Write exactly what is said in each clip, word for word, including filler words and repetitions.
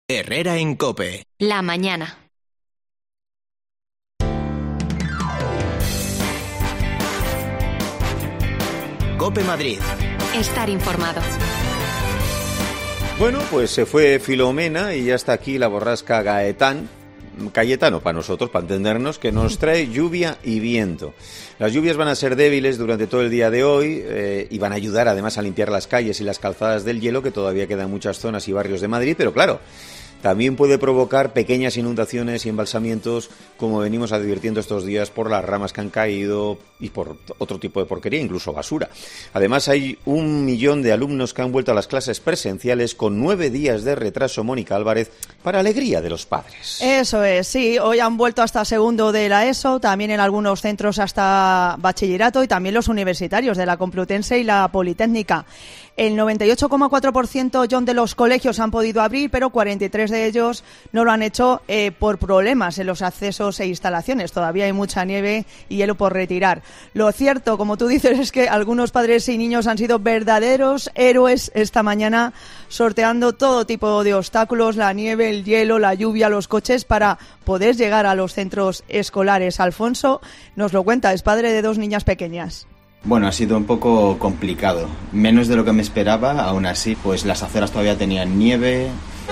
Herrera en COPE. La mañana. COPE Madrid. Estar informado. Bueno, pues se fue Filomena y ya está aquí la borrasca Gaetán. Cayetano para nosotros, para entendernos, que nos trae lluvia y viento. Las lluvias van a ser débiles durante todo el día de hoy eh, y van a ayudar además a limpiar las calles y las calzadas del hielo, que todavía quedan en muchas zonas y barrios de Madrid, pero claro, también puede provocar pequeñas inundaciones y embalsamientos, como venimos advirtiendo estos días, por las ramas que han caído y por otro tipo de porquería, incluso basura. Además, hay un millón de alumnos que han vuelto a las clases presenciales con nueve días de retraso, Mónica Álvarez, para alegría de los padres. Eso es, sí. Hoy han vuelto hasta segundo de la ESO, también en algunos centros hasta bachillerato y también los universitarios de la Complutense y la Politécnica. El noventa y ocho coma cuatro por ciento, John, de los colegios han podido abrir, pero cuarenta y tres de ellos no lo han hecho eh, por problemas en los accesos e instalaciones. Todavía hay mucha nieve y hielo por retirar. Lo cierto, como tú dices, es que algunos padres y niños han sido verdaderos héroes esta mañana, sorteando todo tipo de obstáculos, la nieve, el hielo, la lluvia, los coches, para poder llegar a los centros escolares. Alfonso nos lo cuenta, es padre de dos niñas pequeñas. Bueno, ha sido un poco complicado, menos de lo que me esperaba. Aún así, pues las aceras todavía tenían nieve,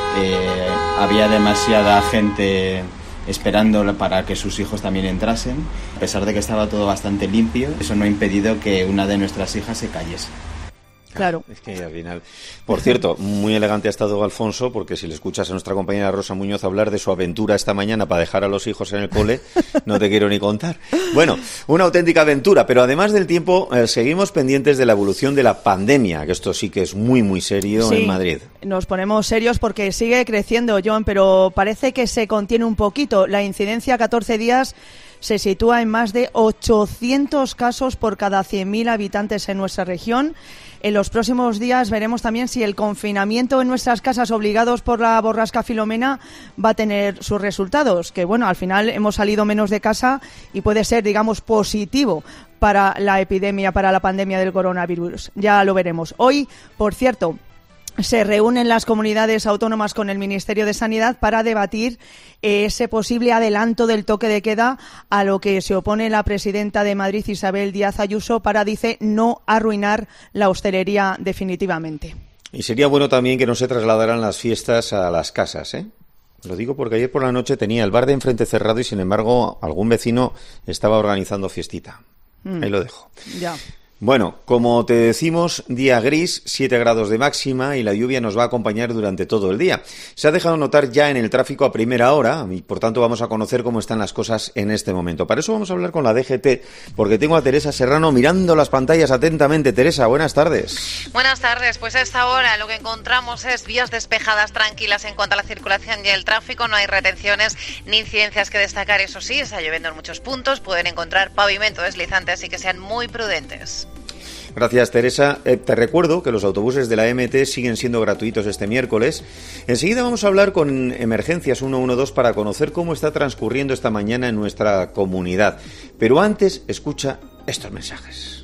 eh, había demasiada gente esperando para que sus hijos también entrasen. A pesar de que estaba todo bastante limpio, eso no ha impedido que una de nuestras hijas se cayese. Claro. Es que al final... Por cierto, muy elegante ha estado Alfonso, porque si le escuchas a nuestra compañera Rosa Muñoz hablar de su aventura esta mañana para dejar a los hijos en el cole, no te quiero ni contar. Bueno, una auténtica aventura, pero además del tiempo, eh, seguimos pendientes de la evolución de la pandemia, que esto sí que es muy, muy serio, sí, en Madrid. Nos ponemos serios porque sigue creciendo, John, pero parece que se contiene un poquito. La incidencia a catorce días se sitúa en más de ochocientos casos por cada cien mil habitantes en nuestra región. En los próximos días veremos también si el confinamiento en nuestras casas obligados por la borrasca Filomena va a tener sus resultados, que bueno, al final hemos salido menos de casa y puede ser, digamos, positivo para la epidemia, para la pandemia del coronavirus. Ya lo veremos. Hoy, por cierto, se reúnen las comunidades autónomas con el Ministerio de Sanidad para debatir ese posible adelanto del toque de queda, a lo que se opone la presidenta de Madrid, Isabel Díaz Ayuso, para, dice, no arruinar la hostelería definitivamente. Y sería bueno también que no se trasladaran las fiestas a las casas, ¿eh? Lo digo porque ayer por la noche tenía el bar de enfrente cerrado y, sin embargo, algún vecino estaba organizando fiestita. Mm. Ahí lo dejo. Ya. Bueno, como te decimos, día gris, siete grados de máxima y la lluvia nos va a acompañar durante todo el día. Se ha dejado notar ya en el tráfico a primera hora y por tanto vamos a conocer cómo están las cosas en este momento. Para eso vamos a hablar con la D G T, porque tengo a Teresa Serrano mirando las pantallas atentamente. Teresa, buenas tardes. Buenas tardes, pues a esta hora lo que encontramos es vías despejadas, tranquilas en cuanto a la circulación y el tráfico. No hay retenciones ni incidencias que destacar, eso sí, está lloviendo en muchos puntos, pueden encontrar pavimento deslizante, así que sean muy prudentes. Gracias, Teresa. Eh, te recuerdo que los autobuses de la M T siguen siendo gratuitos este miércoles. Enseguida vamos a hablar con Emergencias ciento doce para conocer cómo está transcurriendo esta mañana en nuestra comunidad. Pero antes, escucha estos mensajes.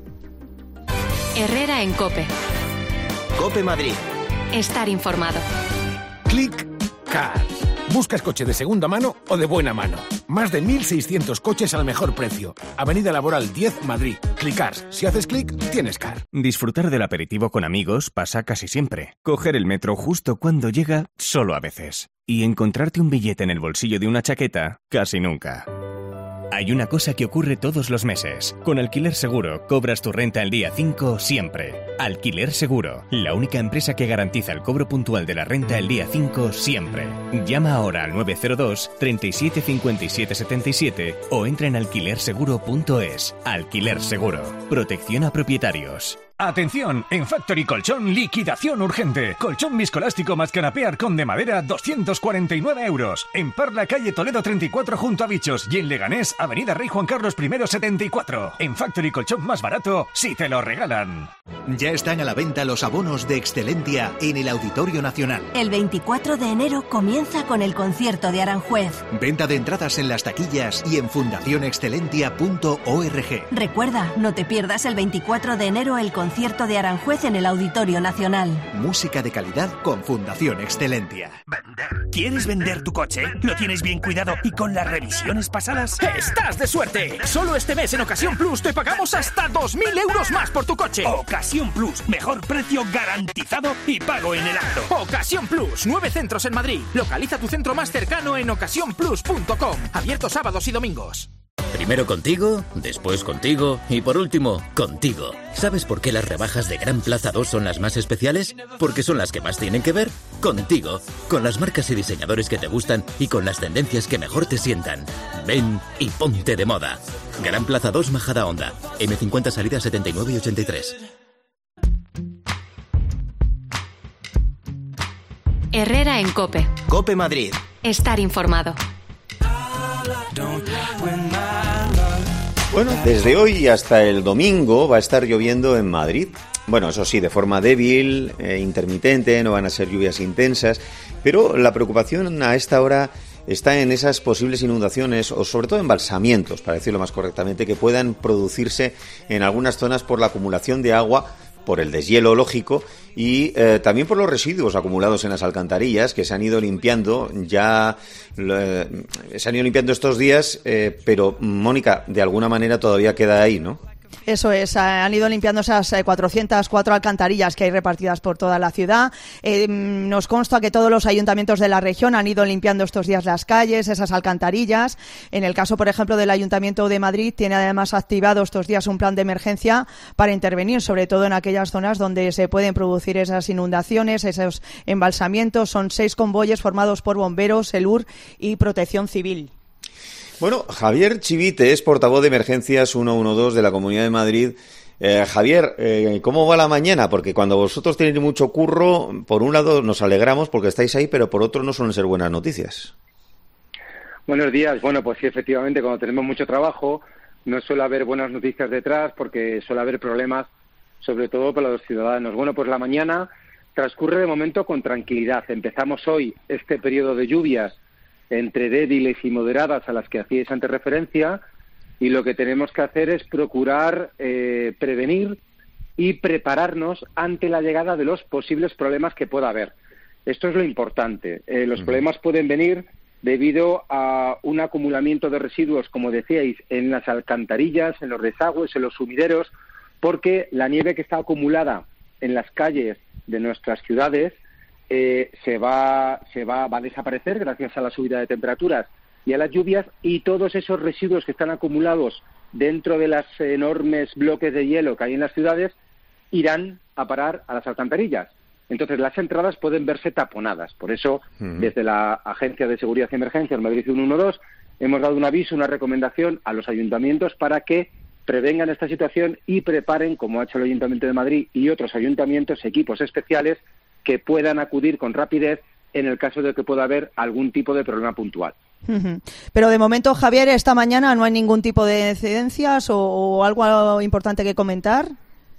Herrera en COPE. COPE Madrid. Estar informado. Click Car. ¿Buscas coche de segunda mano o de buena mano? Más de mil seiscientos coches al mejor precio. Avenida Laboral diez, Madrid. Clickars. Si haces clic, tienes car. Disfrutar del aperitivo con amigos pasa casi siempre. Coger el metro justo cuando llega, solo a veces. Y encontrarte un billete en el bolsillo de una chaqueta, casi nunca. Hay una cosa que ocurre todos los meses. Con Alquiler Seguro, cobras tu renta el día cinco siempre. Alquiler Seguro, la única empresa que garantiza el cobro puntual de la renta el día cinco siempre. Llama ahora al nueve cero dos, treinta y siete, cincuenta y siete, setenta y siete o entra en alquiler seguro punto es. Alquiler Seguro, protección a propietarios. Atención, en Factory Colchón, liquidación urgente. Colchón viscoelástico más canapé Arcón de madera, doscientos cuarenta y nueve euros. En Parla, calle Toledo treinta y cuatro junto a Bichos. Y en Leganés, avenida Rey Juan Carlos I setenta y cuatro. En Factory Colchón más barato, si te lo regalan. Ya están a la venta los abonos de Excelentia en el Auditorio Nacional. El veinticuatro de enero comienza con el concierto de Aranjuez. Venta de entradas en las taquillas y en fundación excelentia punto org. Recuerda, no te pierdas el veinticuatro de enero el concierto concierto de Aranjuez en el Auditorio Nacional. Música de calidad con Fundación Excelentia. Vender. ¿Quieres vender tu coche? ¿Lo tienes bien cuidado y con las revisiones pasadas? ¡Estás de suerte! Solo este mes en Ocasión Plus te pagamos hasta dos mil euros más por tu coche. Ocasión Plus. Mejor precio garantizado y pago en el acto. Ocasión Plus. Nueve centros en Madrid. Localiza tu centro más cercano en ocasión plus punto com. Abierto sábados y domingos. Primero contigo, después contigo y por último, contigo. ¿Sabes por qué las rebajas de Gran Plaza dos son las más especiales? Porque son las que más tienen que ver contigo, con las marcas y diseñadores que te gustan y con las tendencias que mejor te sientan. Ven y ponte de moda. Gran Plaza dos, Majada Honda. eme cincuenta salida setenta y nueve y ochenta y tres. Herrera en COPE. COPE Madrid. Estar informado. Bueno, desde hoy hasta el domingo va a estar lloviendo en Madrid. Bueno, eso sí, de forma débil, eh, intermitente, no van a ser lluvias intensas, pero la preocupación a esta hora está en esas posibles inundaciones o sobre todo embalsamientos, para decirlo más correctamente, que puedan producirse en algunas zonas por la acumulación de agua, por el deshielo lógico y eh, también por los residuos acumulados en las alcantarillas que se han ido limpiando ya eh, se han ido limpiando estos días, eh, pero Mónica, de alguna manera todavía queda ahí, ¿no? Eso es, han ido limpiando esas cuatrocientas cuatro alcantarillas que hay repartidas por toda la ciudad. Eh, nos consta que todos los ayuntamientos de la región han ido limpiando estos días las calles, esas alcantarillas. En el caso, por ejemplo, del Ayuntamiento de Madrid, tiene además activado estos días un plan de emergencia para intervenir, sobre todo en aquellas zonas donde se pueden producir esas inundaciones, esos embalsamientos. Son seis convoyes formados por bomberos, SELUR y Protección Civil. Bueno, Javier Chivite es portavoz de Emergencias ciento doce de la Comunidad de Madrid. Eh, Javier, eh, ¿cómo va la mañana? Porque cuando vosotros tenéis mucho curro, por un lado nos alegramos porque estáis ahí, pero por otro no suelen ser buenas noticias. Buenos días. Bueno, pues sí, efectivamente, cuando tenemos mucho trabajo no suele haber buenas noticias detrás porque suele haber problemas, sobre todo para los ciudadanos. Bueno, pues la mañana transcurre de momento con tranquilidad. Empezamos hoy este periodo de lluvias entre débiles y moderadas a las que hacíais antes referencia, y lo que tenemos que hacer es procurar eh, prevenir y prepararnos ante la llegada de los posibles problemas que pueda haber. Esto es lo importante. Eh, los uh-huh. problemas pueden venir debido a un acumulamiento de residuos, como decíais, en las alcantarillas, en los desagües, en los sumideros, porque la nieve que está acumulada en las calles de nuestras ciudades Eh, se va se va, va a desaparecer gracias a la subida de temperaturas y a las lluvias, y todos esos residuos que están acumulados dentro de los enormes bloques de hielo que hay en las ciudades irán a parar a las alcantarillas. Entonces las entradas pueden verse taponadas. Por eso, uh-huh. desde la Agencia de Seguridad y Emergencias Madrid ciento doce hemos dado un aviso, una recomendación a los ayuntamientos para que prevengan esta situación y preparen, como ha hecho el Ayuntamiento de Madrid y otros ayuntamientos, equipos especiales que puedan acudir con rapidez en el caso de que pueda haber algún tipo de problema puntual. Uh-huh. Pero de momento, Javier, esta mañana no hay ningún tipo de incidencias o, o algo importante que comentar.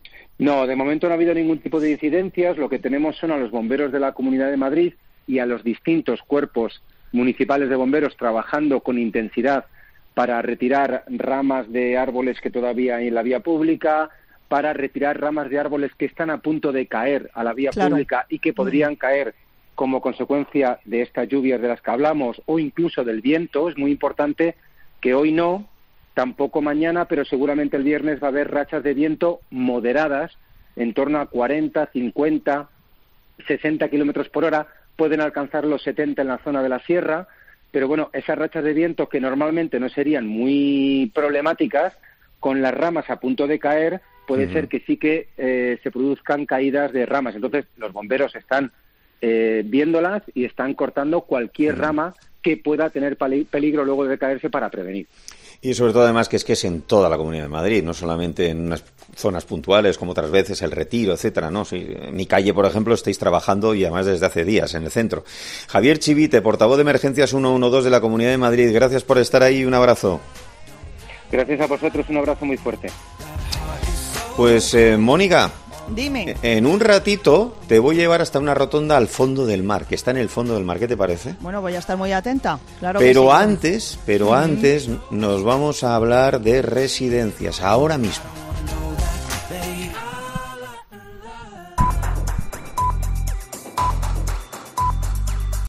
No, de momento no ha habido ningún tipo de incidencias. Lo que tenemos son a los bomberos de la Comunidad de Madrid y a los distintos cuerpos municipales de bomberos trabajando con intensidad para retirar ramas de árboles que todavía hay en la vía pública, para retirar ramas de árboles que están a punto de caer a la vía claro. pública y que podrían caer como consecuencia de estas lluvias de las que hablamos, o incluso del viento. Es muy importante que hoy no, tampoco mañana, pero seguramente el viernes va a haber rachas de viento moderadas, en torno a cuarenta, cincuenta, sesenta kilómetros por hora, pueden alcanzar los setenta en la zona de la sierra, pero bueno, esas rachas de viento que normalmente no serían muy problemáticas, con las ramas a punto de caer, puede uh-huh. ser que sí que eh, se produzcan caídas de ramas. Entonces, los bomberos están eh, viéndolas y están cortando cualquier uh-huh. rama que pueda tener peligro luego de caerse para prevenir. Y sobre todo, además, que es que es en toda la Comunidad de Madrid, no solamente en unas zonas puntuales como otras veces, el Retiro, etcétera, ¿no? Si, en mi calle, por ejemplo, estáis trabajando y además desde hace días en el centro. Javier Chivite, portavoz de Emergencias ciento doce de la Comunidad de Madrid, gracias por estar ahí y un abrazo. Gracias a vosotros, un abrazo muy fuerte. Pues, eh, Mónica, dime. En un ratito te voy a llevar hasta una rotonda al fondo del mar, que está en el fondo del mar. ¿Qué te parece? Bueno, voy a estar muy atenta. Claro pero que sí. antes, pero uh-huh. antes nos vamos a hablar de residencias, ahora mismo.